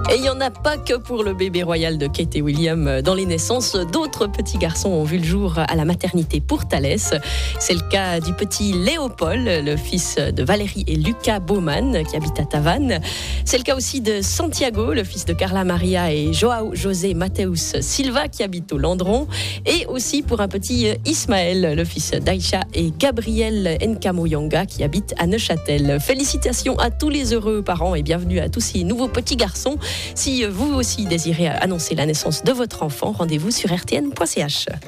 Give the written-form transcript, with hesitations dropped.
Et il n'y en a pas que pour le bébé royal de Kate et William dans les naissances. D'autres petits garçons ont vu le jour à la maternité pour Thalès. C'est le cas du petit Léopold, le fils de Valérie et Lucas Baumann, qui habitent à Tavannes. C'est le cas aussi de Santiago, le fils de Carla Maria et Joao José Mateus Silva, qui habitent au Landron. Et aussi pour un petit Ismaël, le fils d'Aïcha et Gabriel Nkamoyanga, qui habitent à Neuchâtel. Félicitations à tous les heureux parents et bienvenue à tous ces nouveaux petits garçons. Si vous aussi désirez annoncer la naissance de votre enfant, rendez-vous sur rtn.ch.